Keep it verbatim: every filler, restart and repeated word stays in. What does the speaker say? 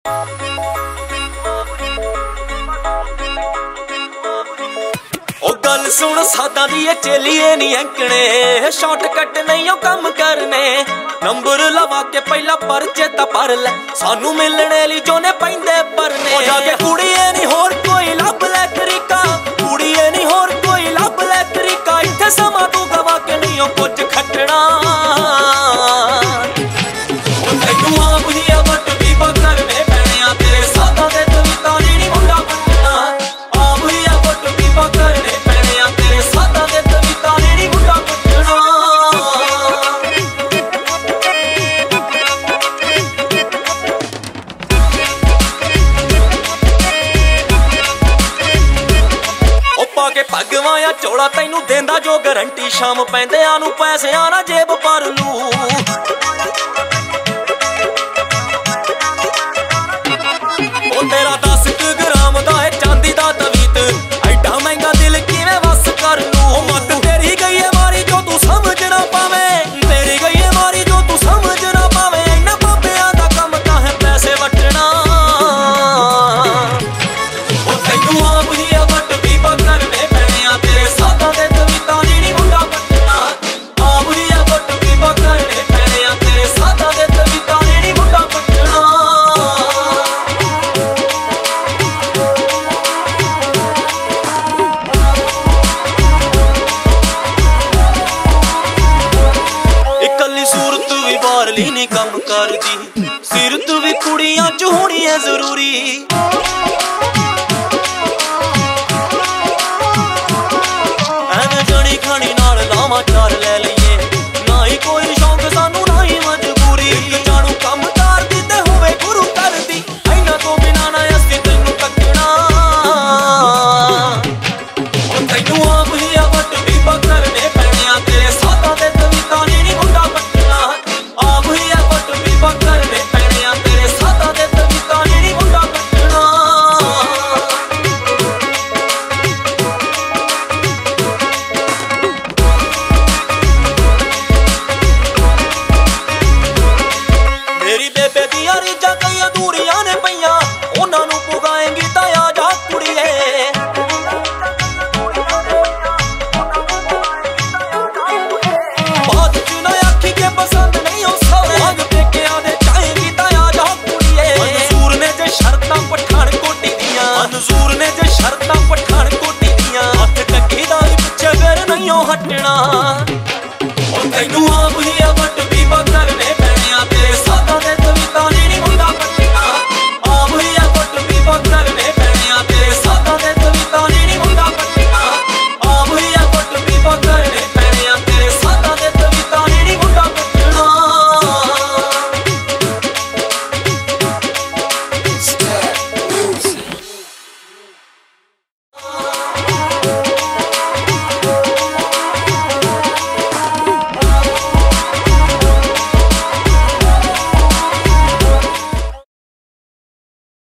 गल सुन सादा दी चेलिए नी अंकने शॉर्टकट नहीं ओ कम करने नंबर लवा के पहला परचे ता भर ले सानू मिलने ली जो ने पैंदे परने जाके कुड़िए नी होर कोई लब ले तरीका कुड़िए नी होर कोई लब ले तरीका इत्थे समा तू गवा के नहीं ओ कुछ खटना तैनू आप ही वट भी करने पैने आ तेरे सादा दे तवीता नी मुंडा बनना आप ही वट भी करने पैने आ तेरे सादा दे तवीता नी मुंडा बनना ओ पाके भगवाया चोला तैनू देंदा जो गारंटी शाम पैंदियां नू पैसियां ना जेब भर लू तेरा दस ग्राम दा है चांदी दा तवीत ऐडा महंगा दिल किवें वस कर लू मत तेरी गई है मारी जो तू समझ ना पावे तेरी गई है मारी जो तू समझ ना पावे इन्ना बाबियां दा कम तां है पैसे वटना ओ तैनू आप ही वट भी करने पैने आ तेरे सादा दे तवीता नी मुंडा वटना आप ही वट भी करने पैने आ तेरे सादा दे तवीता नी मुंडा वटना सूरत भी बारली नहीं कम करदी सीरत भी कुड़ियां च होनी है जरूरी एवें जनी खनी नाल लावां चार ले लईए ना ही कोई शौक सानू ना ही मजबूरी एक जानू कम कार दी ते होवे गुरु करदी इन्हां तो बिना ना असीं तैनू तकना ओ तैनू आप ही वट भी करने पैने आ तेरे सादा दे तवीता नी मुंडा आप ही वट भी करने पैने आ तेरे सादा दे तवीता नी मुंडा वटना मेरी बेबे दियां रीझां कई अधूरियां ने पईयां उन्हां नू